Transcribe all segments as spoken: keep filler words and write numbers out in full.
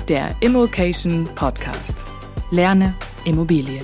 der Immokation Podcast. Lerne Immobilien.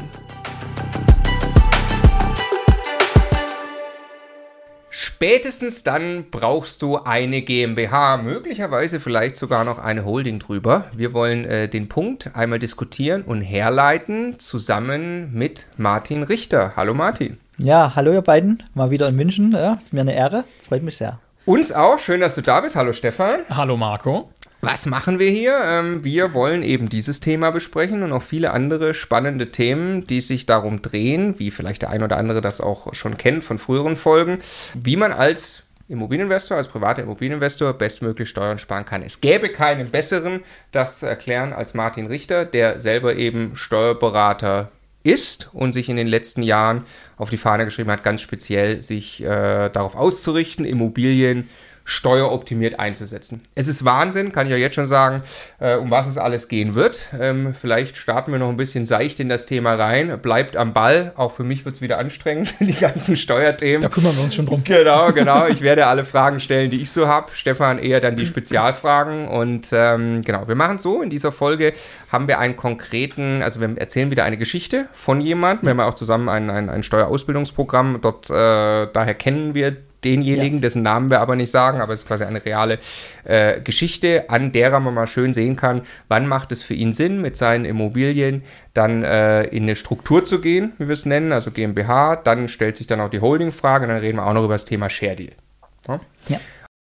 Spätestens dann brauchst du eine GmbH, möglicherweise vielleicht sogar noch eine Holding drüber. Wir wollen äh, den Punkt einmal diskutieren und herleiten, zusammen mit Martin Richter. Hallo Martin. Ja, hallo ihr beiden, mal wieder in München. Ja, ist mir eine Ehre, freut mich sehr. Uns auch, schön, dass du da bist. Hallo Stefan. Hallo Marco. Was machen wir hier? Ähm, wir wollen eben dieses Thema besprechen und auch viele andere spannende Themen, die sich darum drehen, wie vielleicht der ein oder andere das auch schon kennt von früheren Folgen, wie man als Immobilieninvestor, als privater Immobilieninvestor bestmöglich Steuern sparen kann. Es gäbe keinen besseren, das zu erklären, als Martin Richter, der selber eben Steuerberater ist und sich in den letzten Jahren auf die Fahne geschrieben hat, ganz speziell sich äh, darauf auszurichten, Immobilien steueroptimiert einzusetzen. Es ist Wahnsinn, kann ich euch jetzt schon sagen, äh, um was es alles gehen wird. Ähm, vielleicht starten wir noch ein bisschen seicht in das Thema rein. Bleibt am Ball. Auch für mich wird es wieder anstrengend, die ganzen Steuerthemen. Da kümmern wir uns schon drum. Genau, genau. Ich werde alle Fragen stellen, die ich so habe. Stefan eher dann die Spezialfragen. Und ähm, genau, wir machen es so. In dieser Folge haben wir einen konkreten, also wir erzählen wieder eine Geschichte von jemandem. Wir haben ja auch zusammen ein, ein, ein Steuerausbildungsprogramm. Dort, äh, daher kennen wir denjenigen, ja, dessen Namen wir aber nicht sagen, aber es ist quasi eine reale äh, Geschichte, an der man mal schön sehen kann, wann macht es für ihn Sinn, mit seinen Immobilien dann äh, in eine Struktur zu gehen, wie wir es nennen, also GmbH, dann stellt sich dann auch die Holding-Frage und dann reden wir auch noch über das Thema Share Deal. Ja? Ja.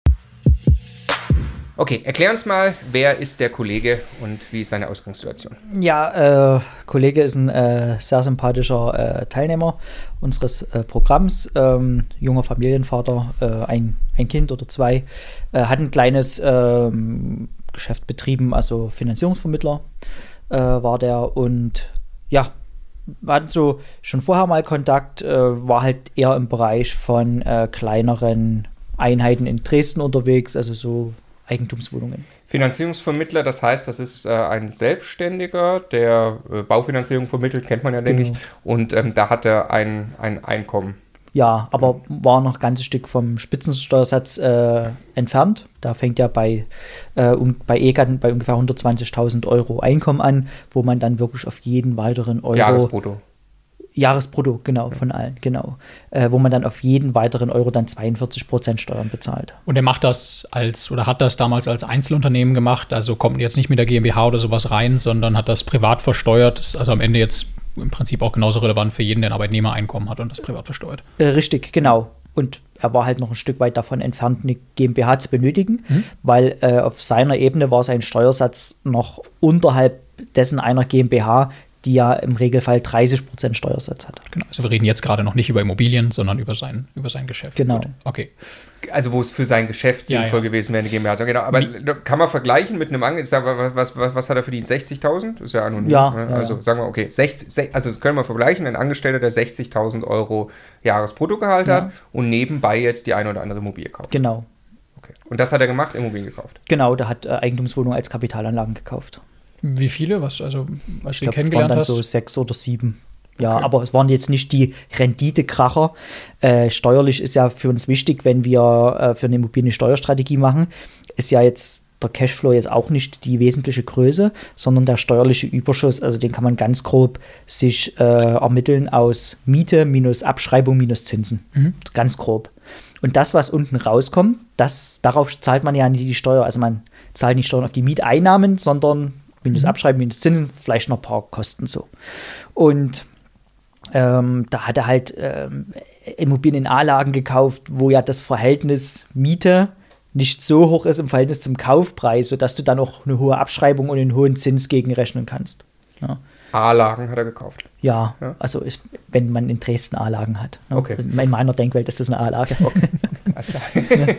Okay, erklär uns mal, wer ist der Kollege und wie ist seine Ausgangssituation? Ja, äh, Kollege ist ein äh, sehr sympathischer äh, Teilnehmer unseres äh, Programms, ähm, junger Familienvater, äh, ein, ein Kind oder zwei, äh, hat ein kleines äh, Geschäft betrieben, also Finanzierungsvermittler äh, war der und ja, wir hatten so schon vorher mal Kontakt, äh, war halt eher im Bereich von äh, kleineren Einheiten in Dresden unterwegs, also so Eigentumswohnungen. Finanzierungsvermittler, das heißt, das ist äh, ein Selbstständiger, der äh, Baufinanzierung vermittelt, kennt man ja, denke genau. ich, und ähm, da hat er ein, ein Einkommen. Ja, aber war noch ein ganzes Stück vom Spitzensteuersatz äh, entfernt. Da fängt ja bei, äh, um, bei E G A bei ungefähr hundertzwanzigtausend Euro Einkommen an, wo man dann wirklich auf jeden weiteren Euro... Jahresbrutto. Jahresbrutto, genau, ja. Von allen, genau. Äh, wo man dann auf jeden weiteren Euro dann zweiundvierzig Prozent Steuern bezahlt. Und er macht das als, oder hat das damals als Einzelunternehmen gemacht, also kommt jetzt nicht mit der GmbH oder sowas rein, sondern hat das privat versteuert, das ist also am Ende jetzt im Prinzip auch genauso relevant für jeden, der ein Arbeitnehmereinkommen hat und das privat versteuert. Äh, richtig, genau. Und er war halt noch ein Stück weit davon entfernt, eine GmbH zu benötigen, mhm. weil äh, auf seiner Ebene war sein Steuersatz noch unterhalb dessen einer GmbH, die ja im Regelfall dreißig Prozent Steuersatz hat. Genau, also wir reden jetzt gerade noch nicht über Immobilien, sondern über sein, über sein Geschäft. Genau. Gut. Okay. Also wo es für sein Geschäft sinnvoll ja, ja. gewesen wäre, eine GmbH. Also genau, aber Wie? kann man vergleichen mit einem Angestellten, was, was, was hat er verdient? sechzigtausend? Das ist ja anonym. Ja, ne? ja, also ja. sagen wir, okay, sechzig, also das können wir vergleichen, ein Angestellter, der sechzigtausend Euro Jahresbruttogehalt ja. hat und nebenbei jetzt die eine oder andere Immobilie kauft. Genau. Okay. Und das hat er gemacht, Immobilien gekauft? Genau, der hat äh, Eigentumswohnungen als Kapitalanlagen gekauft. Wie viele? Was, also, was ich du glaub, kennengelernt es waren dann hast? so sechs oder sieben. Ja, Okay. aber es waren jetzt nicht die Renditekracher. Äh, steuerlich ist ja für uns wichtig, wenn wir äh, für eine Immobilie eine Steuerstrategie machen, ist ja jetzt der Cashflow jetzt auch nicht die wesentliche Größe, sondern der steuerliche Überschuss, also den kann man ganz grob sich äh, ermitteln aus Miete minus Abschreibung minus Zinsen. Mhm. Ganz grob. Und das, was unten rauskommt, das, darauf zahlt man ja nicht die Steuer. Also man zahlt nicht Steuern auf die Mieteinnahmen, sondern minus Abschreiben, minus Zinsen, vielleicht noch ein paar Kosten so. Und ähm, da hat er halt ähm, Immobilien in A-Lagen gekauft, wo ja das Verhältnis Miete nicht so hoch ist im Verhältnis zum Kaufpreis, sodass du dann auch eine hohe Abschreibung und einen hohen Zins gegenrechnen kannst. Ja. A-Lagen hat er gekauft? Ja, ja. Also ist, wenn man in Dresden A-Lagen hat. Ne? Okay. In meiner Denkwelt ist das eine A-Lage. Okay. Alles klar.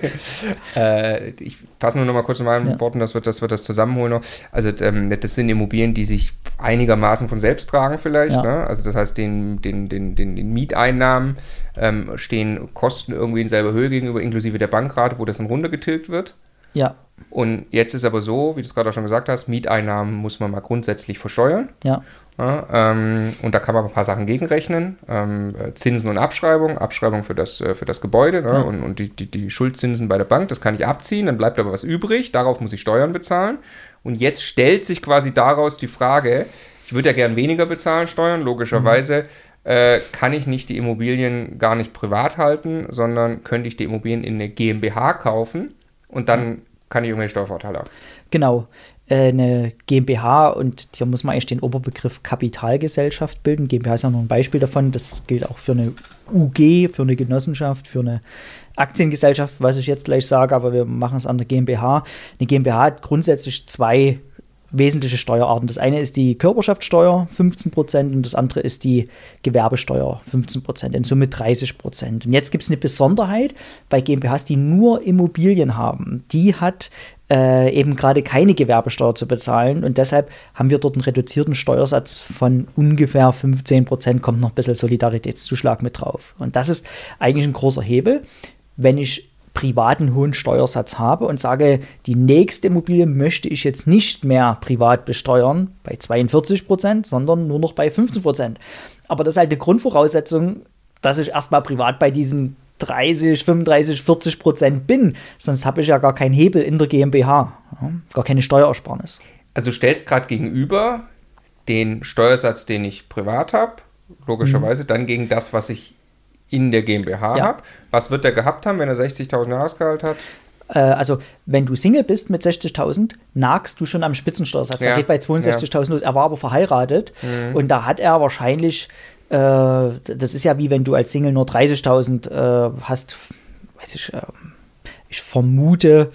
äh, ich fasse nur noch mal kurz in meinen ja. Worten, dass wir, dass wir das zusammenholen noch. Also ähm, das sind Immobilien, die sich einigermaßen von selbst tragen vielleicht. Ja. Ne? Also das heißt, den, den, den, den, den Mieteinnahmen ähm, stehen Kosten irgendwie in selber Höhe gegenüber, inklusive der Bankrate, wo das dann runtergetilgt wird. Ja. Und jetzt ist aber so, wie du es gerade auch schon gesagt hast, Mieteinnahmen muss man mal grundsätzlich versteuern. Ja. Ja, ähm, und da kann man ein paar Sachen gegenrechnen. Ähm, Zinsen und Abschreibung, Abschreibung für das, äh, für das Gebäude, ne? Ja. und, und die, die, die Schuldzinsen bei der Bank, das kann ich abziehen, dann bleibt aber was übrig, darauf muss ich Steuern bezahlen. Und jetzt stellt sich quasi daraus die Frage, ich würde ja gern weniger bezahlen Steuern, logischerweise, mhm. äh, kann ich nicht die Immobilien gar nicht privat halten, sondern könnte ich die Immobilien in eine GmbH kaufen und dann mhm. kann ich irgendwelche Steuervorteile haben. Genau. Eine GmbH, und hier muss man eigentlich den Oberbegriff Kapitalgesellschaft bilden. GmbH ist ja nur ein Beispiel davon. Das gilt auch für eine U G, für eine Genossenschaft, für eine Aktiengesellschaft, was ich jetzt gleich sage, aber wir machen es an der GmbH. Eine GmbH hat grundsätzlich zwei wesentliche Steuerarten. Das eine ist die Körperschaftssteuer, fünfzehn Prozent, und das andere ist die Gewerbesteuer, fünfzehn Prozent, in Summe dreißig Prozent. Und jetzt gibt es eine Besonderheit bei GmbHs, die nur Immobilien haben. Die hat äh, eben gerade keine Gewerbesteuer zu bezahlen, und deshalb haben wir dort einen reduzierten Steuersatz von ungefähr fünfzehn Prozent, kommt noch ein bisschen Solidaritätszuschlag mit drauf. Und das ist eigentlich ein großer Hebel, wenn ich privaten hohen Steuersatz habe und sage, die nächste Immobilie möchte ich jetzt nicht mehr privat besteuern bei zweiundvierzig Prozent, sondern nur noch bei fünfzehn Prozent. Aber das ist halt eine Grundvoraussetzung, dass ich erstmal privat bei diesen dreißig, fünfunddreißig, vierzig Prozent bin. Sonst habe ich ja gar keinen Hebel in der GmbH, ja, gar keine Steuerersparnis. Also du stellst gerade gegenüber den Steuersatz, den ich privat habe, logischerweise, mhm. dann gegen das, was ich in der GmbH ja. habe. Was wird der gehabt haben, wenn er sechzigtausend Jahresgehalt hat? Äh, also, wenn du Single bist mit sechzigtausend, nagst du schon am Spitzensteuersatz. Ja. Der geht bei zweiundsechzigtausend ja. los. Er war aber verheiratet, mhm. und da hat er wahrscheinlich, äh, das ist ja wie wenn du als Single nur dreißigtausend äh, hast, weiß ich, äh, ich vermute,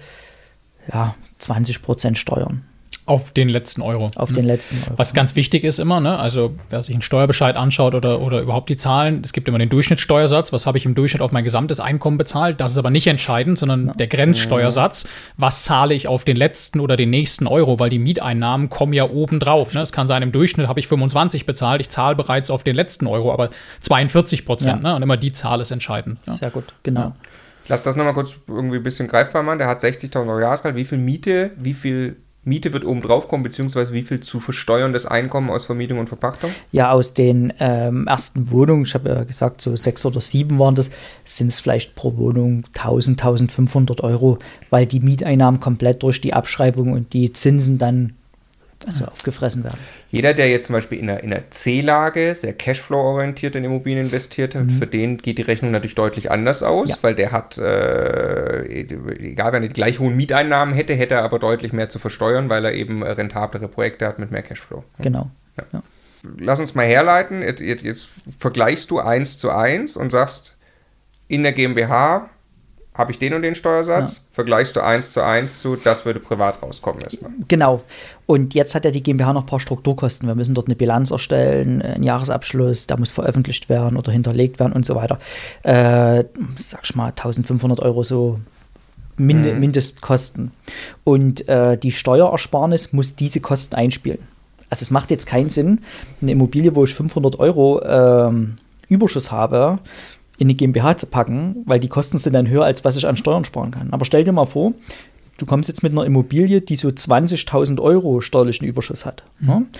ja, zwanzig Prozent Steuern. Auf den letzten Euro. Auf den letzten Euro. Was ganz wichtig ist immer, ne? Also wer sich einen Steuerbescheid anschaut oder, oder überhaupt die Zahlen, es gibt immer den Durchschnittssteuersatz, was habe ich im Durchschnitt auf mein gesamtes Einkommen bezahlt, das ist aber nicht entscheidend, sondern ja. der Grenzsteuersatz, was zahle ich auf den letzten oder den nächsten Euro, weil die Mieteinnahmen kommen ja oben drauf. Ne? Es kann sein, im Durchschnitt habe ich fünfundzwanzig bezahlt, ich zahle bereits auf den letzten Euro, aber zweiundvierzig Prozent, ja. ne? Und immer die Zahl ist entscheidend. Ja. Sehr gut, genau. Ja. Lass das nochmal kurz irgendwie ein bisschen greifbar machen. Der hat sechzigtausend Euro Jahresgehalt, wie viel Miete, wie viel Miete wird oben drauf kommen, beziehungsweise wie viel zu versteuerndes Einkommen aus Vermietung und Verpachtung? Ja, aus den ähm, ersten Wohnungen, ich habe ja gesagt, so sechs oder sieben waren das, sind es vielleicht pro Wohnung tausend, eintausendfünfhundert Euro, weil die Mieteinnahmen komplett durch die Abschreibung und die Zinsen dann also ja. aufgefressen werden. Jeder, der jetzt zum Beispiel in einer, in einer C-Lage sehr Cashflow-orientiert in Immobilien investiert hat, mhm. für den geht die Rechnung natürlich deutlich anders aus, ja. weil der hat, äh, egal wenn er die gleich hohen Mieteinnahmen hätte, hätte er aber deutlich mehr zu versteuern, weil er eben rentablere Projekte hat mit mehr Cashflow. Genau. Ja. Ja. Lass uns mal herleiten, jetzt, jetzt, jetzt vergleichst du eins zu eins und sagst, in der GmbH habe ich den und den Steuersatz, ja. vergleichst du eins zu eins zu, das würde privat rauskommen erstmal. Genau. Und jetzt hat ja die GmbH noch ein paar Strukturkosten. Wir müssen dort eine Bilanz erstellen, einen Jahresabschluss, da muss veröffentlicht werden oder hinterlegt werden und so weiter. Äh, sag ich mal, eintausendfünfhundert Euro so Mind- mhm. Mindestkosten. Und äh, die Steuerersparnis muss diese Kosten einspielen. Also es macht jetzt keinen Sinn, eine Immobilie, wo ich fünfhundert Euro ähm, Überschuss habe, in die GmbH zu packen, weil die Kosten sind dann höher, als was ich an Steuern sparen kann. Aber stell dir mal vor, du kommst jetzt mit einer Immobilie, die so zwanzigtausend Euro steuerlichen Überschuss hat. Mhm. Ja?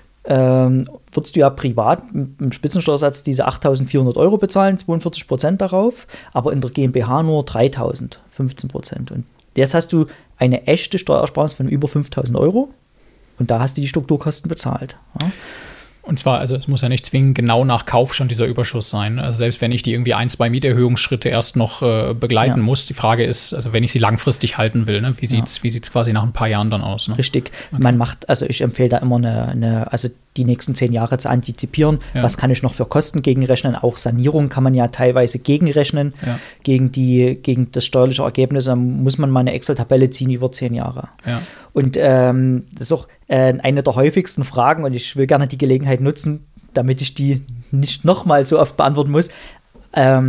Ähm, würdest du ja privat mit dem Spitzensteuersatz diese achttausendvierhundert Euro bezahlen, zweiundvierzig Prozent darauf, aber in der GmbH nur dreitausend, fünfzehn Prozent. Und jetzt hast du eine echte Steuersparnis von über fünftausend Euro und da hast du die Strukturkosten bezahlt. Ja? Und zwar, also es muss ja nicht zwingend genau nach Kauf schon dieser Überschuss sein. Also selbst wenn ich die irgendwie ein, zwei Mieterhöhungsschritte erst noch äh, begleiten ja. muss, die Frage ist, also wenn ich sie langfristig halten will, ne, wie sieht es ja. wie sieht's quasi nach ein paar Jahren dann aus? Ne? Richtig. Okay. Man macht, also ich empfehle da immer eine, eine, also die nächsten zehn Jahre zu antizipieren. Ja. Was kann ich noch für Kosten gegenrechnen? Auch Sanierung kann man ja teilweise gegenrechnen, ja. gegen, die, gegen das steuerliche Ergebnis. Da muss man mal eine Excel-Tabelle ziehen über zehn Jahre. Ja. Und ähm, das ist auch äh, eine der häufigsten Fragen und ich will gerne die Gelegenheit nutzen, damit ich die nicht nochmal so oft beantworten muss. Ähm,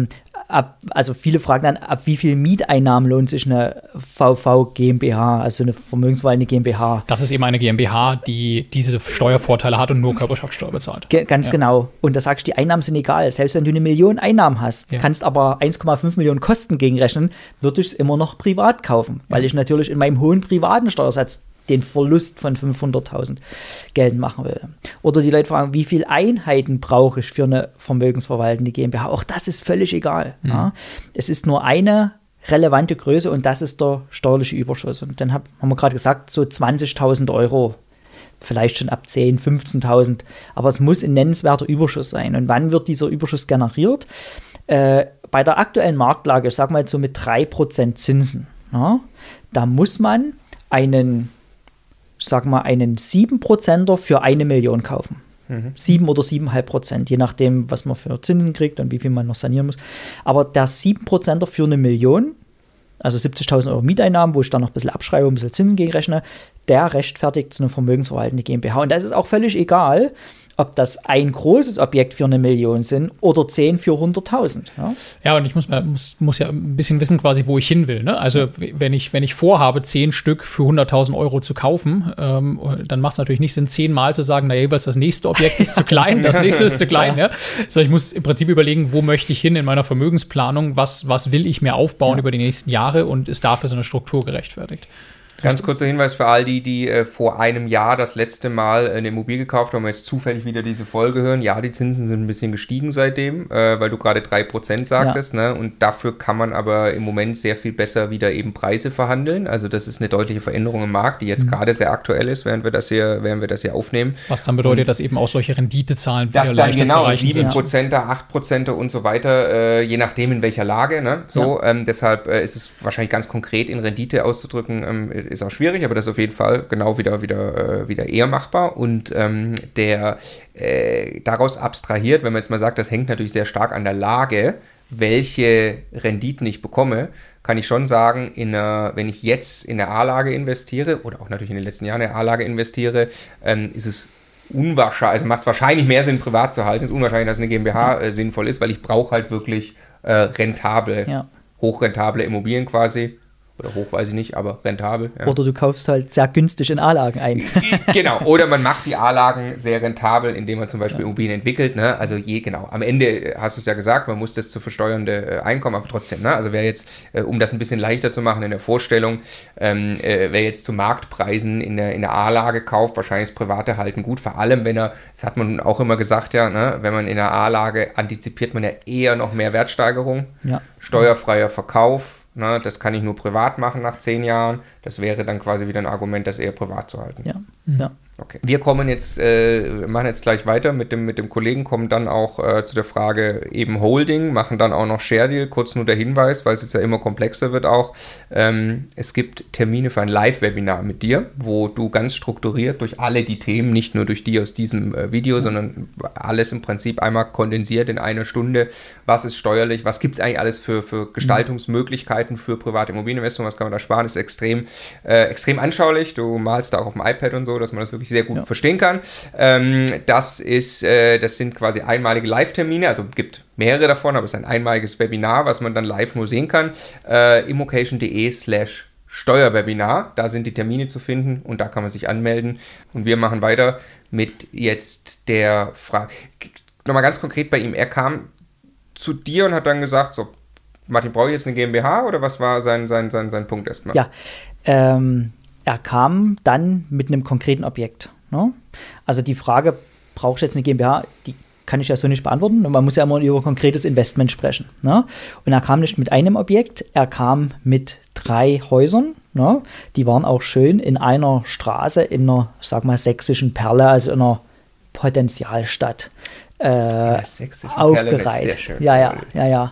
ab, also viele fragen dann, ab wie viel Mieteinnahmen lohnt sich eine V V GmbH, also eine vermögensverwaltende GmbH? Das ist eben eine GmbH, die diese Steuervorteile hat und nur Körperschaftsteuer bezahlt. Ge- ganz ja. genau. Und da sagst du, die Einnahmen sind egal. Selbst wenn du eine Million Einnahmen hast, ja. kannst aber eins Komma fünf Millionen Kosten gegenrechnen, würde ich es immer noch privat kaufen, weil ja. ich natürlich in meinem hohen privaten Steuersatz den Verlust von fünfhunderttausend geltend machen will. Oder die Leute fragen, wie viele Einheiten brauche ich für eine vermögensverwaltende GmbH? Auch das ist völlig egal. Mhm. Ja. Es ist nur eine relevante Größe und das ist der steuerliche Überschuss. Und dann hab, haben wir gerade gesagt, so zwanzigtausend Euro, vielleicht schon ab zehn, fünfzehntausend, aber es muss ein nennenswerter Überschuss sein. Und wann wird dieser Überschuss generiert? Äh, bei der aktuellen Marktlage, ich sag mal so mit drei Prozent Zinsen, ja, da muss man einen ich sag mal, einen sieben Prozenter für eine Million kaufen. Mhm. sieben oder sieben Komma fünf Prozent, je nachdem, was man für Zinsen kriegt und wie viel man noch sanieren muss. Aber der sieben Prozenter für eine Million, also siebzigtausend Euro Mieteinnahmen, wo ich dann noch ein bisschen abschreibe und ein bisschen Zinsen gegenrechne, der rechtfertigt so eine vermögensverwaltende GmbH. Und da ist es auch völlig egal, ob das ein großes Objekt für eine Million sind oder zehn für hunderttausend. Ja? ja, und ich muss, muss, muss ja ein bisschen wissen, quasi, wo ich hin will. Ne? Also, wenn ich, wenn ich vorhabe, zehn Stück für hunderttausend Euro zu kaufen, ähm, dann macht es natürlich nicht Sinn, zehnmal zu sagen, na jeweils das nächste Objekt ist zu klein, das nächste ist zu klein. Ja. Ja? Also, ich muss im Prinzip überlegen, wo möchte ich hin in meiner Vermögensplanung, was, was will ich mir aufbauen ja. über die nächsten Jahre und ist dafür so eine Struktur gerechtfertigt. Ganz kurzer Hinweis für all die, die äh, vor einem Jahr das letzte Mal eine Immobilie gekauft haben und jetzt zufällig wieder diese Folge hören. Ja, die Zinsen sind ein bisschen gestiegen seitdem, äh, weil du gerade drei Prozent sagtest. Ja. Ne? Und dafür kann man aber im Moment sehr viel besser wieder eben Preise verhandeln. Also das ist eine deutliche Veränderung im Markt, die jetzt mhm. gerade sehr aktuell ist, während wir das hier, während wir das hier aufnehmen. Was dann bedeutet, und dass eben auch solche Renditezahlen wieder leichter genau, zu erreichen sieben Prozent, acht Prozent und so weiter, äh, je nachdem in welcher Lage. Ne? So, ja. ähm, deshalb äh, ist es wahrscheinlich ganz konkret in Rendite auszudrücken, ähm, ist auch schwierig, aber das ist auf jeden Fall genau wieder, wieder, äh, wieder eher machbar und ähm, der äh, daraus abstrahiert, wenn man jetzt mal sagt, das hängt natürlich sehr stark an der Lage, welche Renditen ich bekomme, kann ich schon sagen, in einer, wenn ich jetzt in eine A-Lage investiere oder auch natürlich in den letzten Jahren in eine A-Lage investiere, ähm, ist es unwahrscheinlich, also macht es wahrscheinlich mehr Sinn, privat zu halten. Es ist unwahrscheinlich, dass eine GmbH äh, sinnvoll ist, weil ich brauche halt wirklich äh, rentable, ja. hochrentable Immobilien quasi. Oder hoch, weiß ich nicht, aber rentabel. Ja. Oder du kaufst halt sehr günstig in A-Lagen ein. Genau, oder man macht die A-Lagen sehr rentabel, indem man zum Beispiel ja. Immobilien entwickelt. Ne? Also je, genau, am Ende hast du es ja gesagt, man muss das zu versteuernde Einkommen, aber trotzdem, ne? Also wer jetzt, äh, um das ein bisschen leichter zu machen in der Vorstellung, ähm, äh, wer jetzt zu Marktpreisen in der, in der A-Lage kauft, wahrscheinlich das private Halten gut, vor allem wenn er, das hat man auch immer gesagt, ja, ne? Wenn man in der A-Lage antizipiert man ja eher noch mehr Wertsteigerung, ja. steuerfreier Verkauf. Na, das kann ich nur privat machen nach zehn Jahren. Das wäre dann quasi wieder ein Argument, das eher privat zu halten. Ja, mhm. ja. Okay. Wir kommen jetzt, äh, machen jetzt gleich weiter mit dem, mit dem Kollegen, kommen dann auch äh, zu der Frage eben Holding, machen dann auch noch Share Deal. Kurz nur der Hinweis, weil es jetzt ja immer komplexer wird auch. Ähm, es gibt Termine für ein Live-Webinar mit dir, wo du ganz strukturiert durch alle die Themen, nicht nur durch die aus diesem äh, Video, mhm. sondern alles im Prinzip einmal kondensiert in einer Stunde. Was ist steuerlich? Was gibt es eigentlich alles für, für Gestaltungsmöglichkeiten für private Immobilieninvestment? Was kann man da sparen? Ist extrem, äh, extrem anschaulich. Du malst da auch auf dem iPad und so, dass man das wirklich sehr gut ja. verstehen kann. Ähm, das ist, äh, das sind quasi einmalige Live-Termine, also gibt mehrere davon, aber es ist ein einmaliges Webinar, was man dann live nur sehen kann. Äh, immocation.de slash Steuerwebinar, da sind die Termine zu finden und da kann man sich anmelden. Und wir machen weiter mit jetzt der Frage. Nochmal ganz konkret bei ihm, er kam zu dir und hat dann gesagt, so, Martin, brauche ich jetzt eine GmbH oder was war sein, sein, sein, sein Punkt erstmal? Ja, ähm, er kam dann mit einem konkreten Objekt. Ne? Also die Frage, brauchst du jetzt eine GmbH, die kann ich ja so nicht beantworten. Man muss ja immer über konkretes Investment sprechen. Ne? Und er kam nicht mit einem Objekt, er kam mit drei Häusern. Ne? Die waren auch schön in einer Straße, in einer, ich sag mal, sächsischen Perle, also in einer Potenzialstadt äh, ja, aufgereiht. Ja, ja, ja, ja.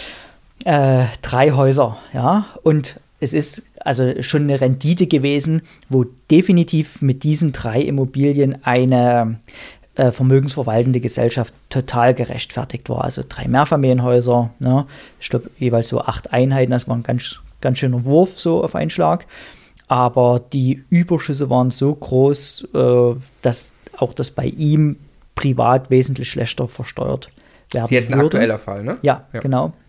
Äh, drei Häuser, ja. Und es ist also schon eine Rendite gewesen, wo definitiv mit diesen drei Immobilien eine äh, vermögensverwaltende Gesellschaft total gerechtfertigt war. Also drei Mehrfamilienhäuser, ne? Ich glaube jeweils so acht Einheiten, das war ein ganz, ganz schöner Wurf so auf einen Schlag. Aber die Überschüsse waren so groß, äh, dass auch das bei ihm privat wesentlich schlechter versteuert werden würde. Das ist jetzt ein aktueller Fall, ne? Ja, ja. genau.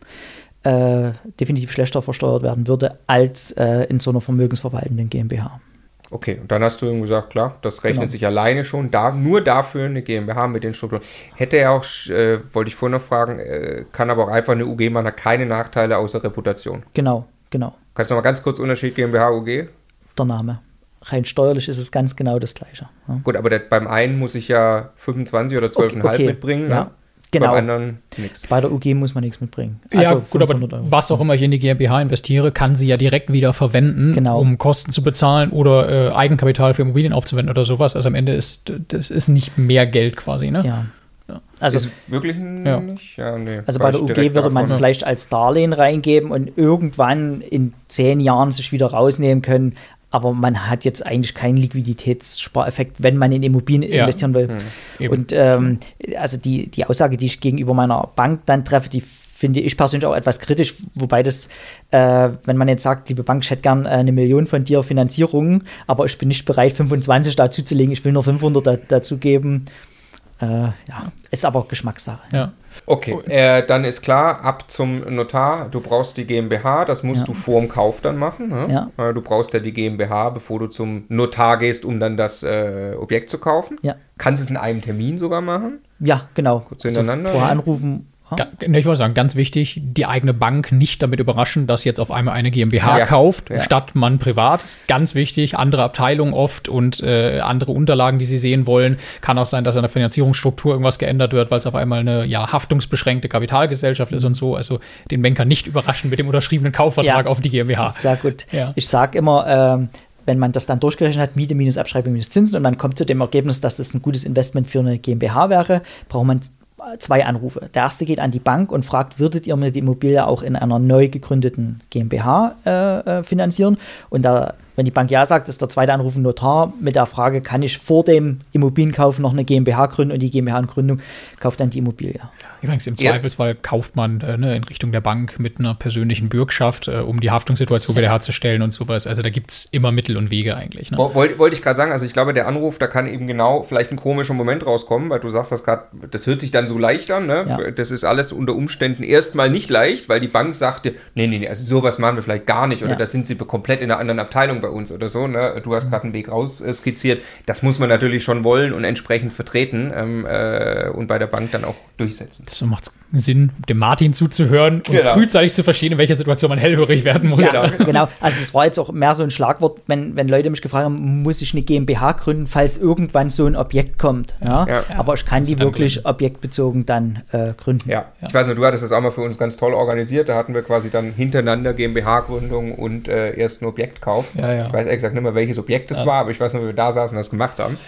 äh, definitiv schlechter versteuert werden würde als äh, in so einer vermögensverwaltenden GmbH. Okay, und dann hast du ihm gesagt, klar, das rechnet Genau. sich alleine schon, da, nur dafür eine GmbH mit den Strukturen. Hätte er auch, äh, wollte ich vorhin noch fragen, äh, kann aber auch einfach eine U G machen, hat keine Nachteile außer Reputation. Genau, genau. Kannst du noch mal ganz kurz Unterschied GmbH, U G? Der Name. Rein steuerlich ist es ganz genau das Gleiche. Ja. Gut, aber der, beim einen muss ich ja fünfundzwanzig oder zwölf Komma fünf Okay, mitbringen, ja, ne? genau. Beim anderen nichts. Bei der U G muss man nichts mitbringen. Ja, Also gut, aber fünfhundert Euro. was auch immer ich in die GmbH investiere, kann sie ja direkt wieder verwenden, Genau. um Kosten zu bezahlen oder äh, Eigenkapital für Immobilien aufzuwenden oder sowas. Also am Ende ist das ist nicht mehr Geld quasi, ne? Ja. Ja. Also, ist wirklich Ja. nicht? Ja, nee. also War bei der ich U G direkt würde man es davon. vielleicht als Darlehen reingeben und irgendwann in zehn Jahren sich wieder rausnehmen können. Aber man hat jetzt eigentlich keinen Liquiditätsspareffekt, wenn man in Immobilien Ja. investieren will. Eben. Und ähm, also die, die Aussage, die ich gegenüber meiner Bank dann treffe, die finde ich persönlich auch etwas kritisch, wobei das, äh, wenn man jetzt sagt, liebe Bank, ich hätte gern äh, eine Million von dir Finanzierung, aber ich bin nicht bereit, fünfundzwanzig dazu zu legen, ich will nur fünfhundert da, dazu geben. Äh, ja, ist aber Geschmackssache. Ja. Okay, äh, dann ist klar, ab zum Notar, du brauchst die GmbH, das musst Ja. du vor dem Kauf dann machen. Ne? Ja. Äh, Du brauchst ja die GmbH, bevor du zum Notar gehst, um dann das äh, Objekt zu kaufen. Ja. Kannst es in einem Termin sogar machen? Ja, genau. Kurz hintereinander, vorher ja. anrufen. Ja. Ga- ne, Ich wollte sagen, ganz wichtig, die eigene Bank nicht damit überraschen, dass jetzt auf einmal eine GmbH Ja. kauft, Ja. statt man privat. Ist ganz wichtig, andere Abteilungen oft und äh, andere Unterlagen, die sie sehen wollen. Kann auch sein, dass an der Finanzierungsstruktur irgendwas geändert wird, weil es auf einmal eine ja, haftungsbeschränkte Kapitalgesellschaft ist und so. Also den Banker nicht überraschen mit dem unterschriebenen Kaufvertrag Ja. auf die GmbH. Sehr gut. Ja. Ich sage immer, ähm, wenn man das dann durchgerechnet hat, Miete minus Abschreibung minus Zinsen und man kommt zu dem Ergebnis, dass das ein gutes Investment für eine GmbH wäre, braucht man zwei Anrufe. Der erste geht an die Bank und fragt, würdet ihr mir die Immobilie auch in einer neu gegründeten GmbH äh, äh, finanzieren? Und da, wenn die Bank ja sagt, ist der zweite Anruf ein Notar mit der Frage, kann ich vor dem Immobilienkauf noch eine GmbH gründen und die GmbH-Gründung kauft dann die Immobilie. Übrigens, im Erst- Zweifelsfall kauft man äh, ne, in Richtung der Bank mit einer persönlichen Bürgschaft, äh, um die Haftungssituation wiederherzustellen und sowas. Also da gibt es immer Mittel und Wege eigentlich. Ne? Wo- Wollte wollte ich gerade sagen, also ich glaube, der Anruf, da kann eben genau vielleicht ein komischer Moment rauskommen, weil du sagst das gerade, das hört sich dann so leicht an, ne? Ja. Das ist alles unter Umständen erstmal nicht leicht, weil die Bank sagte, nee, nee, nee, also sowas machen wir vielleicht gar nicht oder Ja. da sind sie komplett in einer anderen Abteilung bei uns oder so, ne? Du hast gerade einen Weg raus äh, skizziert. Das muss man natürlich schon wollen und entsprechend vertreten ähm, äh, und bei der Bank dann auch durchsetzen. So macht es Sinn, dem Martin zuzuhören und Genau. frühzeitig zu verstehen, in welcher Situation man hellhörig werden muss. Ja, genau. Also es war jetzt auch mehr so ein Schlagwort, wenn, wenn Leute mich gefragt haben, muss ich eine GmbH gründen, falls irgendwann so ein Objekt kommt. Ja? Ja. Aber ich kann die dann wirklich gründen. objektbezogen dann äh, gründen. Ja. ich weiß nicht, du hattest das auch mal für uns ganz toll organisiert. Da hatten wir quasi dann hintereinander GmbH-Gründung und äh, ersten Objektkauf. Ja, ja. Ich weiß ehrlich gesagt nicht mehr, welches Objekt das war, aber ich weiß noch, wie wir da saßen und das gemacht haben.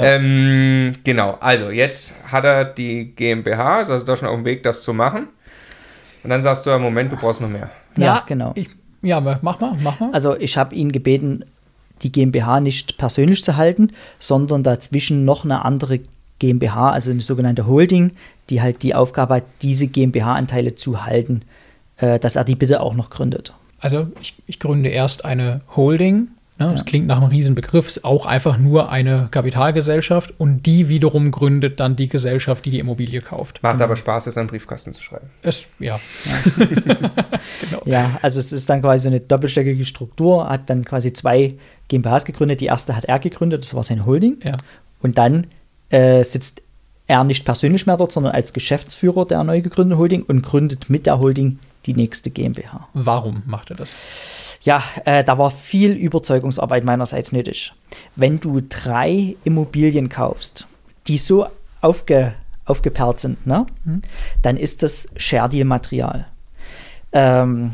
Ähm, genau, also jetzt hat er die GmbH, ist also da schon auf dem Weg, das zu machen. Und dann sagst du, ja, Moment, du brauchst noch mehr. Ja, genau. Ich, ja, mach mal, mach mal. Also ich habe ihn gebeten, die GmbH nicht persönlich zu halten, sondern dazwischen noch eine andere GmbH, also eine sogenannte Holding, die halt die Aufgabe hat, diese GmbH-Anteile zu halten, äh, dass er die bitte auch noch gründet. Also ich, ich gründe erst eine Holding. Ne? Das klingt nach einem Riesenbegriff, ist auch einfach nur eine Kapitalgesellschaft und die wiederum gründet dann die Gesellschaft, die die Immobilie kauft. Macht aber Spaß, das an den Briefkasten zu schreiben. Es, ja. Genau. Ja, also es ist dann quasi eine doppelstöckige Struktur, hat dann quasi zwei GmbHs gegründet. Die erste hat er gegründet, das war seine Holding. Ja. Und dann äh, sitzt er nicht persönlich mehr dort, sondern als Geschäftsführer der neu gegründeten Holding und gründet mit der Holding die nächste GmbH. Warum macht er das? Ja, äh, da war viel Überzeugungsarbeit meinerseits nötig. Wenn du drei Immobilien kaufst, die so aufge, aufgeperlt sind, ne, Mhm. dann ist das Share-Deal-Material. Ähm,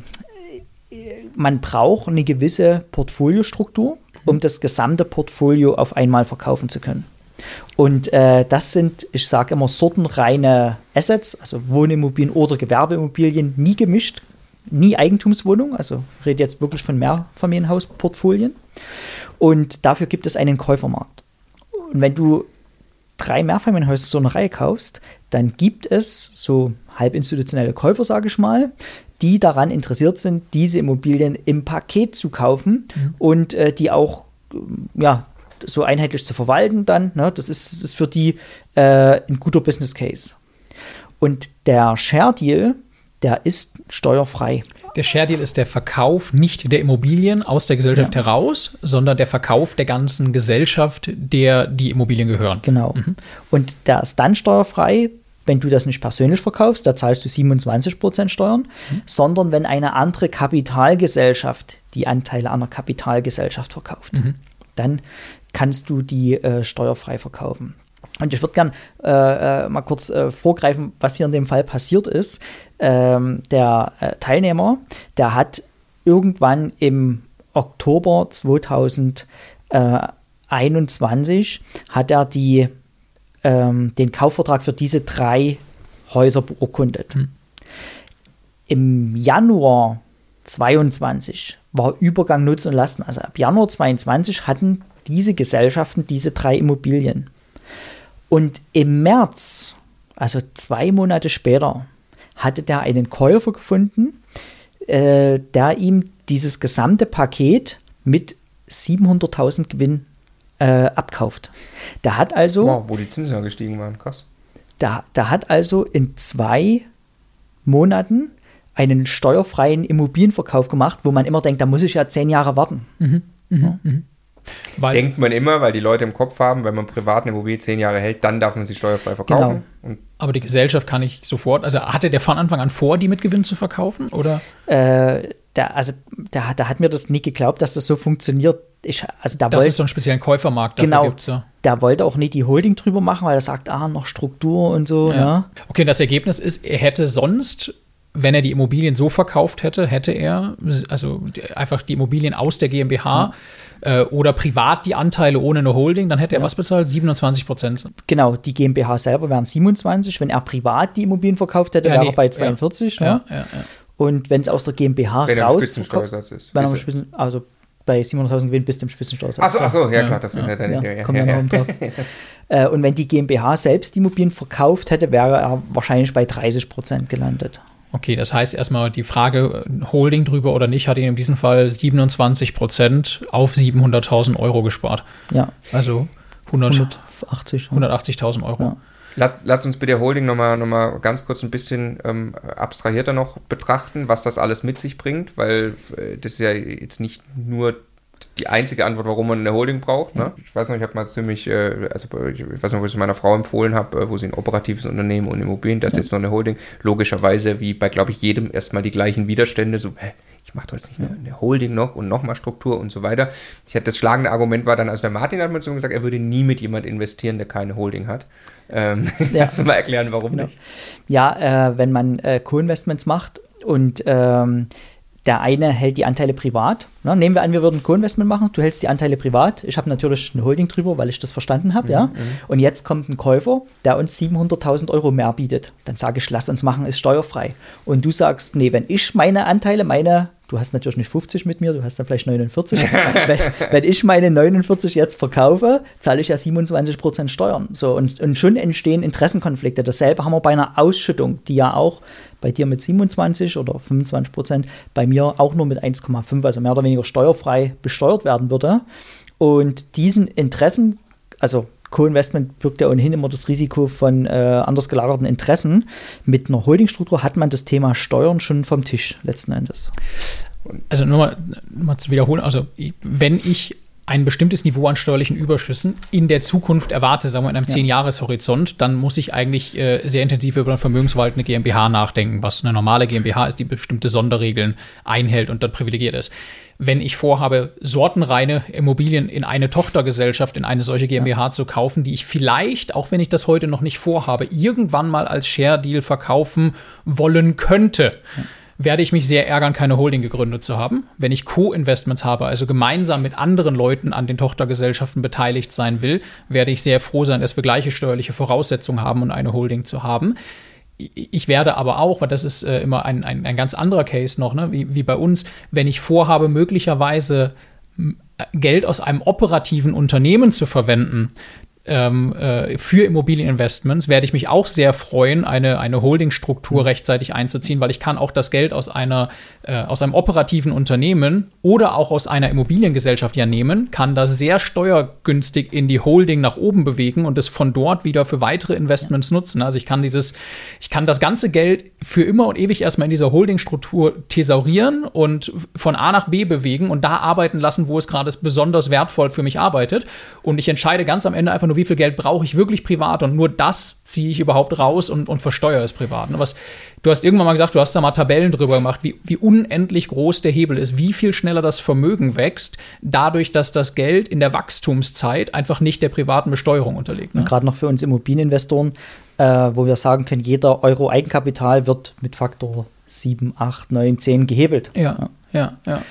man braucht eine gewisse Portfoliostruktur, um das gesamte Portfolio auf einmal verkaufen zu können. Und äh, das sind, ich sage immer, sortenreine Assets, also Wohnimmobilien oder Gewerbeimmobilien, nie gemischt, nie Eigentumswohnung, also ich rede jetzt wirklich von Mehrfamilienhausportfolien. Und dafür gibt es einen Käufermarkt. Und wenn du drei Mehrfamilienhäuser so eine Reihe kaufst, dann gibt es so halbinstitutionelle Käufer, sage ich mal, die daran interessiert sind, diese Immobilien im Paket zu kaufen Mhm. und äh, die auch ja, so einheitlich zu verwalten dann. Ne? Das ist, das ist für die äh, ein guter Business Case. Und der Share Deal, der ist steuerfrei. Der Share Deal ist der Verkauf nicht der Immobilien aus der Gesellschaft ja. heraus, sondern der Verkauf der ganzen Gesellschaft, der die Immobilien gehören. Genau. Mhm. Und der ist dann steuerfrei, wenn du das nicht persönlich verkaufst, da zahlst du siebenundzwanzig Prozent Steuern, mhm. sondern wenn eine andere Kapitalgesellschaft die Anteile einer Kapitalgesellschaft verkauft. Mhm. Dann kannst du die äh, steuerfrei verkaufen. Und ich würde gern äh, äh, mal kurz äh, vorgreifen, was hier in dem Fall passiert ist. Ähm, der äh, Teilnehmer, der hat irgendwann im Oktober zweitausendeinundzwanzig hat er die, ähm, den Kaufvertrag für diese drei Häuser beurkundet. Hm. Im Januar zweiundzwanzig war Übergang Nutzen und Lasten. Also ab Januar zweiundzwanzig hatten diese Gesellschaften diese drei Immobilien. Und im März, also zwei Monate später, hatte der einen Käufer gefunden, äh, der ihm dieses gesamte Paket mit siebenhunderttausend Gewinn äh, abkauft. Der hat also... Wow, wo die Zinsen ja gestiegen waren, krass. Der, der hat also in zwei Monaten einen steuerfreien Immobilienverkauf gemacht, wo man immer denkt, da muss ich ja zehn Jahre warten. Mhm, mh, ja. mh. Weil denkt man immer, weil die Leute im Kopf haben, wenn man privat eine Immobilie zehn Jahre hält, dann darf man sie steuerfrei verkaufen. Genau. Und aber die Gesellschaft kann ich sofort, also hatte der von Anfang an vor, die mit Gewinn zu verkaufen? Oder? Äh, der, also der, der hat mir das nie geglaubt, dass das so funktioniert. Ich, also da dass wollt, es so einen speziellen Käufermarkt dafür genau, gibt. Ja. Der wollte auch nicht die Holding drüber machen, weil er sagt, ah, noch Struktur und so. Ja. Ja. Okay, das Ergebnis ist, er hätte sonst, wenn er die Immobilien so verkauft hätte, hätte er also einfach die Immobilien aus der GmbH mhm. äh, oder privat die Anteile ohne eine Holding, dann hätte er ja. was bezahlt? siebenundzwanzig Prozent. Genau, die GmbH selber wären siebenundzwanzig. Wenn er privat die Immobilien verkauft hätte, ja, wäre nee, er bei zweiundvierzig. Ja, Ja. Ja, ja, ja. Und wenn es aus der GmbH wenn raus... Wenn er Spitzensteuersatz ist. Wenn er Spitzen, also bei siebenhunderttausend Gewinn bis zum Spitzensteuersatz. Achso, ach so, ja, ja klar. Das ja, ist ja dann... ja, Ja, ja, kommt ja, ja ja. noch drauf. äh, und wenn die GmbH selbst die Immobilien verkauft hätte, wäre er wahrscheinlich bei dreißig Prozent gelandet. Okay, das heißt erstmal die Frage, Holding drüber oder nicht, hat ihn in diesem Fall siebenundzwanzig Prozent auf siebenhunderttausend Euro gespart. Ja. Also hundert, hundertachtzig, hundertachtzigtausend Euro. Ja. Lasst, lasst uns bitte Holding nochmal noch mal ganz kurz ein bisschen ähm, abstrahierter noch betrachten, was das alles mit sich bringt, weil äh, das ist ja jetzt nicht nur die einzige Antwort, warum man eine Holding braucht. Ne? Ich weiß noch, ich habe mal ziemlich, äh, also ich weiß noch, wo ich es meiner Frau empfohlen habe, äh, wo sie ein operatives Unternehmen und Immobilien, das ist ja. jetzt noch eine Holding, logischerweise wie bei, glaube ich, jedem erstmal die gleichen Widerstände, so, hä, ich mache doch jetzt nicht eine, eine Holding noch und nochmal Struktur und so weiter. Ich hatte das schlagende Argument war dann, also der Martin hat mir so gesagt, er würde nie mit jemand investieren, der keine Holding hat. Ähm, ja. Kannst du mal erklären, warum genau. nicht? Ja, äh, wenn man äh, Co-Investments macht und ähm, der eine hält die Anteile privat. Na, nehmen wir an, wir würden Co-Investment machen. Du hältst die Anteile privat. Ich habe natürlich eine Holding drüber, weil ich das verstanden habe. Mhm, ja. Und jetzt kommt ein Käufer, der uns siebenhunderttausend Euro mehr bietet. Dann sage ich, lass uns machen, ist steuerfrei. Und du sagst, nee, wenn ich meine Anteile, meine, du hast natürlich nicht fünfzig mit mir, du hast dann vielleicht neunundvierzig. wenn, wenn ich meine neunundvierzig jetzt verkaufe, zahle ich ja siebenundzwanzig Prozent Steuern. So, und, und schon entstehen Interessenkonflikte. Dasselbe haben wir bei einer Ausschüttung, die ja auch bei dir mit siebenundzwanzig oder fünfundzwanzig Prozent, bei mir auch nur mit eins Komma fünf, also mehr oder weniger steuerfrei besteuert werden würde. Und diesen Interessen, also Co-Investment birgt ja ohnehin immer das Risiko von äh, anders gelagerten Interessen. Mit einer Holdingstruktur hat man das Thema Steuern schon vom Tisch, letzten Endes. Also nur mal, nur mal zu wiederholen, also wenn ich ein bestimmtes Niveau an steuerlichen Überschüssen in der Zukunft erwarte, sagen wir in einem ja. zehn-Jahres-Horizont, dann muss ich eigentlich äh, sehr intensiv über eine vermögensverwaltende GmbH nachdenken, was eine normale GmbH ist, die bestimmte Sonderregeln einhält und dann privilegiert ist. Wenn ich vorhabe, sortenreine Immobilien in eine Tochtergesellschaft, in eine solche GmbH ja. zu kaufen, die ich vielleicht, auch wenn ich das heute noch nicht vorhabe, irgendwann mal als Share-Deal verkaufen wollen könnte, ja. werde ich mich sehr ärgern, keine Holding gegründet zu haben. Wenn ich Co-Investments habe, also gemeinsam mit anderen Leuten an den Tochtergesellschaften beteiligt sein will, werde ich sehr froh sein, dass wir gleiche steuerliche Voraussetzungen haben und eine Holding zu haben. Ich werde aber auch, weil das ist äh, immer ein, ein, ein ganz anderer Case noch, ne, wie, wie bei uns, wenn ich vorhabe, möglicherweise Geld aus einem operativen Unternehmen zu verwenden, ähm, äh, für Immobilieninvestments werde ich mich auch sehr freuen, eine, eine Holdingstruktur rechtzeitig einzuziehen, weil ich kann auch das Geld aus einer äh, aus einem operativen Unternehmen oder auch aus einer Immobiliengesellschaft ja nehmen, kann das sehr steuergünstig in die Holding nach oben bewegen und es von dort wieder für weitere Investments ja. nutzen. Also ich kann dieses, ich kann das ganze Geld für immer und ewig erstmal in dieser Holdingstruktur thesaurieren und von A nach B bewegen und da arbeiten lassen, wo es gerade besonders wertvoll für mich arbeitet. Und ich entscheide ganz am Ende einfach nur, wie viel Geld brauche ich wirklich privat und nur das ziehe ich überhaupt raus und, und versteuere es privat. Was, du hast irgendwann mal gesagt, du hast da mal Tabellen drüber gemacht, wie, wie unendlich groß der Hebel ist, wie viel schneller das Vermögen wächst, dadurch, dass das Geld in der Wachstumszeit einfach nicht der privaten Besteuerung unterliegt. Ne? Und gerade noch für uns Immobilieninvestoren, äh, wo wir sagen können, jeder Euro Eigenkapital wird mit Faktor sieben, acht, neun, zehn gehebelt. Ja, ja, ja.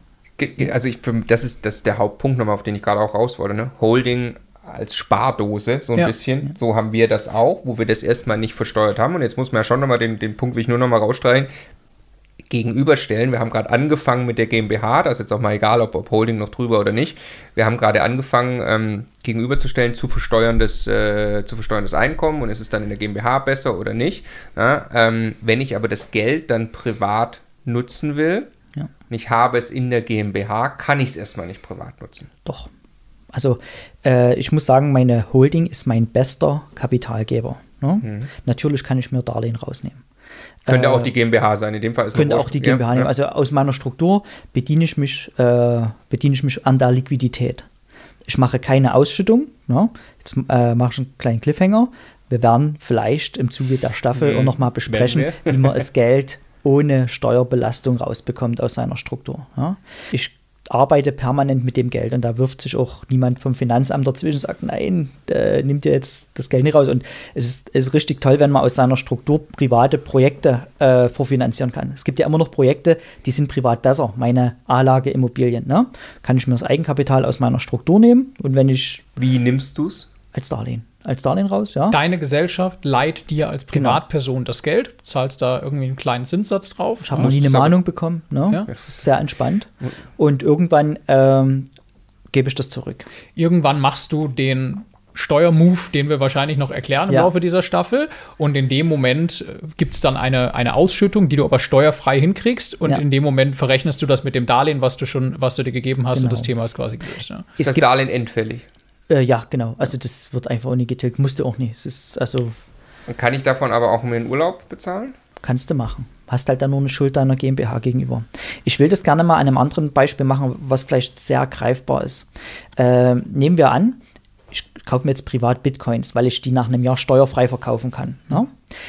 ja. Also ich, das ist, das ist der Hauptpunkt nochmal, auf den ich gerade auch raus wollte. Ne? Holding als Spardose, so ein ja. bisschen. So haben wir das auch, wo wir das erstmal nicht versteuert haben. Und jetzt muss man ja schon nochmal den, den Punkt, will ich nur nochmal rausstreichen, gegenüberstellen. Wir haben gerade angefangen mit der GmbH, das ist jetzt auch mal egal, ob, ob Holding noch drüber oder nicht. Wir haben gerade angefangen, ähm, gegenüberzustellen, zu versteuerndes, äh, zu versteuerndes Einkommen und ist es dann in der GmbH besser oder nicht. Ja, ähm, wenn ich aber das Geld dann privat nutzen will, ja. und ich habe es in der GmbH, kann ich es erstmal nicht privat nutzen. Doch. Also äh, ich muss sagen, meine Holding ist mein bester Kapitalgeber. Ne? Mhm. Natürlich kann ich mir Darlehen rausnehmen. Könnte äh, auch die GmbH sein, in dem Fall ist Könnte auch die GmbH ja, nehmen. Ja. Also aus meiner Struktur bediene ich mich, äh, bediene ich mich an der Liquidität. Ich mache keine Ausschüttung. Ne? Jetzt äh, mache ich einen kleinen Cliffhanger. Wir werden vielleicht im Zuge der Staffel mhm. auch nochmal besprechen, wie man das Geld ohne Steuerbelastung rausbekommt aus seiner Struktur. Ja? Ich arbeite permanent mit dem Geld und da wirft sich auch niemand vom Finanzamt dazwischen und sagt, nein, äh, nimmt ihr jetzt das Geld nicht raus. Und es ist, es ist richtig toll, wenn man aus seiner Struktur private Projekte äh, vorfinanzieren kann. Es gibt ja immer noch Projekte, die sind privat besser. Meine A-Lage-Immobilien, ne? Kann ich mir das Eigenkapital aus meiner Struktur nehmen und wenn ich... Wie nimmst du es? Als Darlehen. Als Darlehen raus, ja. Deine Gesellschaft leiht dir als Privatperson genau. das Geld, du zahlst da irgendwie einen kleinen Zinssatz drauf. Ich habe noch nie eine Mahnung bekommen, ne? Ja. Das ist sehr entspannt. Und irgendwann ähm, gebe ich das zurück. Irgendwann machst du den Steuermove, den wir wahrscheinlich noch erklären im ja. Laufe dieser Staffel. Und in dem Moment gibt es dann eine, eine Ausschüttung, die du aber steuerfrei hinkriegst. Und ja. in dem Moment verrechnest du das mit dem Darlehen, was du schon, was du dir gegeben hast. Genau. Und das Thema ist quasi gelöst. Ja. Ist das Darlehen endfällig? Äh, ja, genau. Also das wird einfach auch nie getilgt. Musste auch nicht. Es ist also. Kann ich davon aber auch mir einen Urlaub bezahlen? Kannst du machen. Hast halt dann nur eine Schuld deiner GmbH gegenüber. Ich will das gerne mal an einem anderen Beispiel machen, was vielleicht sehr greifbar ist. Äh, nehmen wir an, ich kaufe mir jetzt privat Bitcoins, weil ich die nach einem Jahr steuerfrei verkaufen kann. Ne?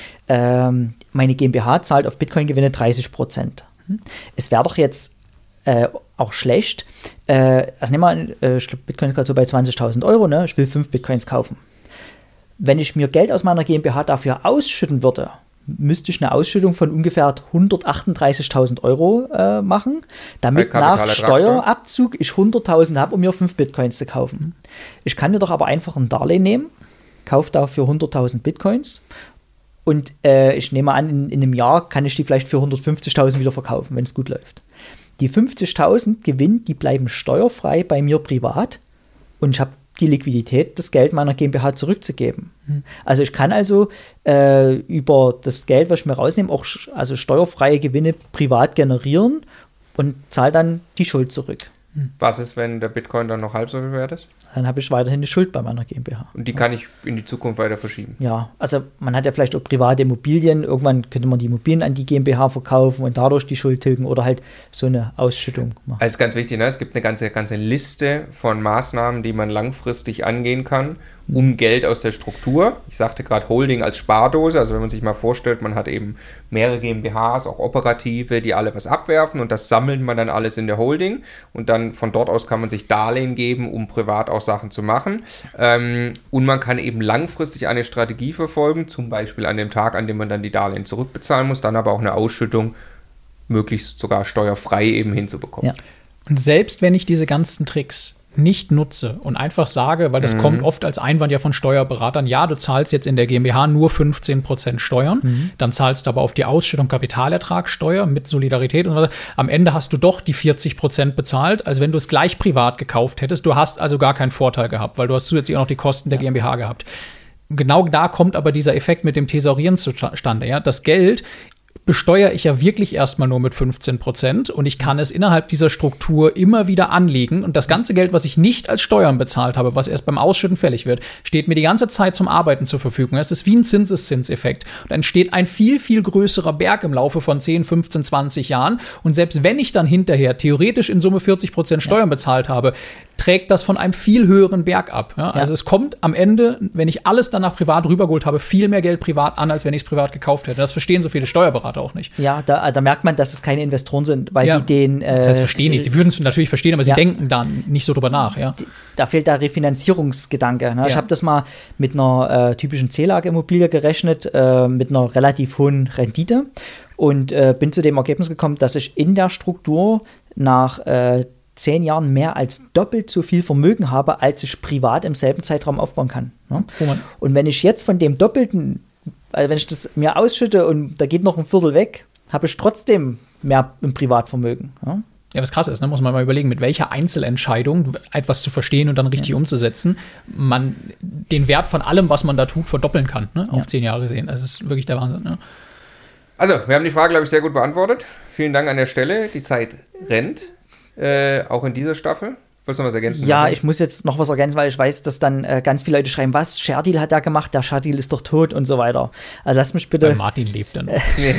Ähm, meine GmbH zahlt auf Bitcoin-Gewinne dreißig Prozent. Es wäre doch jetzt äh, auch schlecht. Äh, also nehmen wir an, äh, ich glaube, Bitcoin ist gerade so bei zwanzigtausend Euro, ne? Ich will fünf Bitcoins kaufen. Wenn ich mir Geld aus meiner GmbH dafür ausschütten würde, müsste ich eine Ausschüttung von ungefähr hundertachtunddreißigtausend Euro äh, machen, damit nach Steuerabzug ich hunderttausend habe, um mir fünf Bitcoins zu kaufen. Ich kann mir doch aber einfach ein Darlehen nehmen, kaufe dafür hunderttausend Bitcoins und äh, ich nehme an, in, in einem Jahr kann ich die vielleicht für hundertfünfzigtausend wieder verkaufen, wenn es gut läuft. Die fünfzigtausend Gewinn, die bleiben steuerfrei bei mir privat und ich habe die Liquidität, das Geld meiner GmbH zurückzugeben. Mhm. Also ich kann also äh, über das Geld, was ich mir rausnehme, auch also steuerfreie Gewinne privat generieren und zahle dann die Schuld zurück. Was ist, wenn der Bitcoin dann noch halb so viel wert ist? Dann habe ich weiterhin eine Schuld bei meiner GmbH. Und die kann ich in die Zukunft weiter verschieben? Ja, also man hat ja vielleicht auch private Immobilien. Irgendwann könnte man die Immobilien an die GmbH verkaufen und dadurch die Schuld tilgen oder halt so eine Ausschüttung machen. Also ist ganz wichtig, ne? Es gibt eine ganze, ganze Liste von Maßnahmen, die man langfristig angehen kann, um Geld aus der Struktur. Ich sagte gerade Holding als Spardose. Also wenn man sich mal vorstellt, man hat eben mehrere GmbHs, auch operative, die alle was abwerfen und das sammelt man dann alles in der Holding und dann von dort aus kann man sich Darlehen geben, um privat auch Sachen zu machen. Ähm, und man kann eben langfristig eine Strategie verfolgen, zum Beispiel an dem Tag, an dem man dann die Darlehen zurückbezahlen muss, dann aber auch eine Ausschüttung möglichst sogar steuerfrei eben hinzubekommen. Ja. Und selbst wenn ich diese ganzen Tricks nicht nutze und einfach sage, weil das mhm. kommt oft als Einwand ja von Steuerberatern, ja, du zahlst jetzt in der GmbH nur fünfzehn Prozent Steuern, mhm. dann zahlst du aber auf die Ausschüttung Kapitalertragssteuer mit Solidarität und was. Am Ende hast du doch die vierzig Prozent bezahlt, als wenn du es gleich privat gekauft hättest. Du hast also gar keinen Vorteil gehabt, weil du hast zusätzlich auch noch die Kosten der ja. GmbH gehabt. Genau da kommt aber dieser Effekt mit dem Thesaurieren zustande. Ja? Das Geld besteuere ich ja wirklich erstmal nur mit fünfzehn Prozent und ich kann es innerhalb dieser Struktur immer wieder anlegen und das ganze Geld, was ich nicht als Steuern bezahlt habe, was erst beim Ausschütten fällig wird, steht mir die ganze Zeit zum Arbeiten zur Verfügung. Es ist wie ein Zinseszinseffekt und entsteht ein viel, viel größerer Berg im Laufe von zehn, fünfzehn, zwanzig Jahren und selbst wenn ich dann hinterher theoretisch in Summe vierzig Prozent Steuern ja. bezahlt habe, trägt das von einem viel höheren Berg ab. Ja? Ja. Also es kommt am Ende, wenn ich alles danach privat rübergeholt habe, viel mehr Geld privat an, als wenn ich es privat gekauft hätte. Das verstehen so viele Steuerberater auch nicht. Ja, da, da merkt man, dass es keine Investoren sind, weil ja. die den äh, Das heißt, verstehen nicht. Sie würden es natürlich verstehen, aber ja. sie denken dann nicht so drüber nach. Ja? Da fehlt der Refinanzierungsgedanke. Ne? Ja. Ich habe das mal mit einer äh, typischen C-Lage-Immobilie gerechnet, äh, mit einer relativ hohen Rendite und äh, bin zu dem Ergebnis gekommen, dass ich in der Struktur nach äh, zehn Jahren mehr als doppelt so viel Vermögen habe, als ich privat im selben Zeitraum aufbauen kann. Ne? Oh und wenn ich jetzt von dem Doppelten, also wenn ich das mir ausschütte und da geht noch ein Viertel weg, habe ich trotzdem mehr im Privatvermögen. Ne? Ja, was krass ist, ne? Muss man mal überlegen, mit welcher Einzelentscheidung etwas zu verstehen und dann richtig ja. umzusetzen, man den Wert von allem, was man da tut, verdoppeln kann, ne? Auf ja. zehn Jahre gesehen. Das ist wirklich der Wahnsinn. Ne? Also, wir haben die Frage, glaube ich, sehr gut beantwortet. Vielen Dank an der Stelle. Die Zeit rennt. Äh, auch in dieser Staffel. Wolltest du noch was ergänzen? Ja, ich muss jetzt noch was ergänzen, weil ich weiß, dass dann äh, ganz viele Leute schreiben, was, Share-Deal hat er gemacht, der Share-Deal ist doch tot und so weiter. Also lass mich bitte... Weil Martin lebt dann.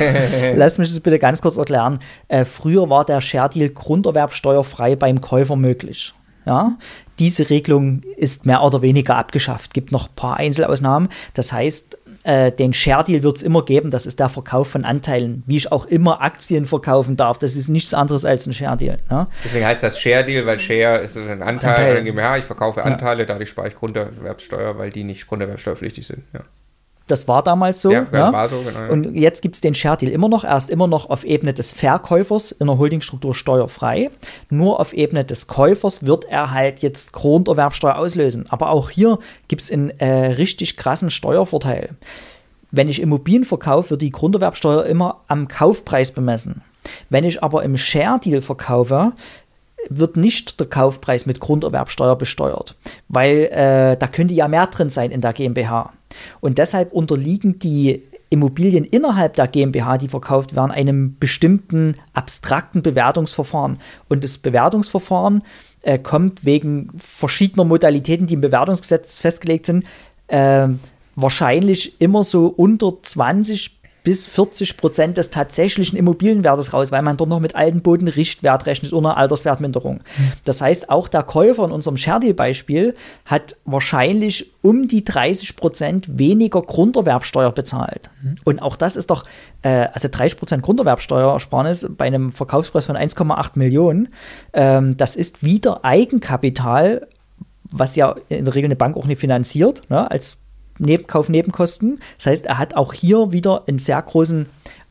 Lass mich das bitte ganz kurz erklären. Äh, früher war der Share-Deal grunderwerbsteuerfrei beim Käufer möglich. Ja? Diese Regelung ist mehr oder weniger abgeschafft. Gibt noch ein paar Einzelausnahmen. Das heißt, äh, den Share-Deal wird es immer geben. Das ist der Verkauf von Anteilen. Wie ich auch immer Aktien verkaufen darf. Das ist nichts anderes als ein Share-Deal. Ne? Deswegen heißt das Share-Deal, weil Share ist ein Anteil, Anteil. An GmbH. Ich verkaufe Anteile, ja. dadurch spare ich Grunderwerbsteuer, weil die nicht grunderwerbsteuerpflichtig sind. Ja. Das war damals so. Ja, ja. war so, genau. Ja. Und jetzt gibt es den Share-Deal immer noch. Er ist immer noch auf Ebene des Verkäufers in der Holdingstruktur steuerfrei. Nur auf Ebene des Käufers wird er halt jetzt Grunderwerbsteuer auslösen. Aber auch hier gibt es einen äh, richtig krassen Steuervorteil. Wenn ich Immobilien verkaufe, wird die Grunderwerbsteuer immer am Kaufpreis bemessen. Wenn ich aber im Share-Deal verkaufe, wird nicht der Kaufpreis mit Grunderwerbsteuer besteuert, weil äh, da könnte ja mehr drin sein in der GmbH. Und deshalb unterliegen die Immobilien innerhalb der GmbH, die verkauft werden, einem bestimmten abstrakten Bewertungsverfahren. Und das Bewertungsverfahren äh, kommt wegen verschiedener Modalitäten, die im Bewertungsgesetz festgelegt sind, äh, wahrscheinlich immer so unter zwanzig bis vierzig Prozent des tatsächlichen Immobilienwertes raus, weil man dort noch mit alten Boden Richtwert rechnet oder Alterswertminderung. Mhm. Das heißt, auch der Käufer in unserem Share-Deal-Beispiel hat wahrscheinlich um die dreißig Prozent weniger Grunderwerbsteuer bezahlt. Mhm. Und auch das ist doch, äh, also dreißig Prozent Grunderwerbsteuersparnis bei einem Verkaufspreis von eins Komma acht Millionen, ähm, das ist wieder Eigenkapital, was ja in der Regel eine Bank auch nicht finanziert, ne, als Nebenkauf, Nebenkosten. Das heißt, er hat auch hier wieder einen sehr großen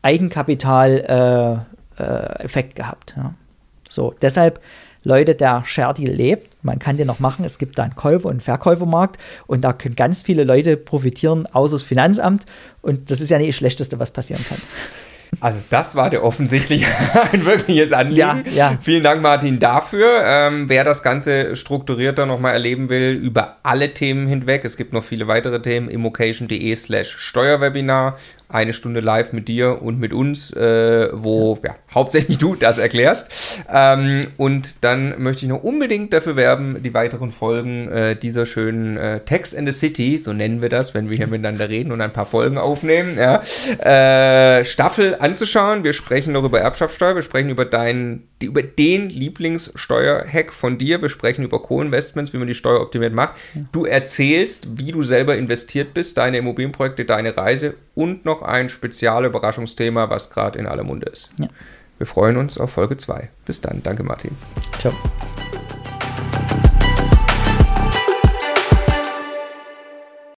Eigenkapital-Effekt äh, äh, gehabt. Ja. So, deshalb, Leute, der Share-Deal lebt. Man kann den noch machen. Es gibt da einen Käufer- und Verkäufermarkt und da können ganz viele Leute profitieren, außer das Finanzamt. Und das ist ja nicht das Schlechteste, was passieren kann. Also das war der offensichtlich ein wirkliches Anliegen. Ja, ja. Vielen Dank, Martin, dafür. Ähm, wer das Ganze strukturierter nochmal erleben will, über alle Themen hinweg, es gibt noch viele weitere Themen, immocation.de slash Steuerwebinar, eine Stunde live mit dir und mit uns, äh, wo ja, hauptsächlich du das erklärst. Ähm, und dann möchte ich noch unbedingt dafür werben, die weiteren Folgen äh, dieser schönen äh, Tax in the City, so nennen wir das, wenn wir hier miteinander reden und ein paar Folgen aufnehmen, ja, äh, Staffel anzuschauen. Wir sprechen noch über Erbschaftssteuer, wir sprechen über deinen, die, über den Lieblingssteuerhack von dir, wir sprechen über Co-Investments, wie man die Steuer optimiert macht. Du erzählst, wie du selber investiert bist, deine Immobilienprojekte, deine Reise und noch ein Spezialüberraschungsthema, was gerade in aller Munde ist. Ja. Wir freuen uns auf Folge zwei. Bis dann. Danke, Martin. Ciao.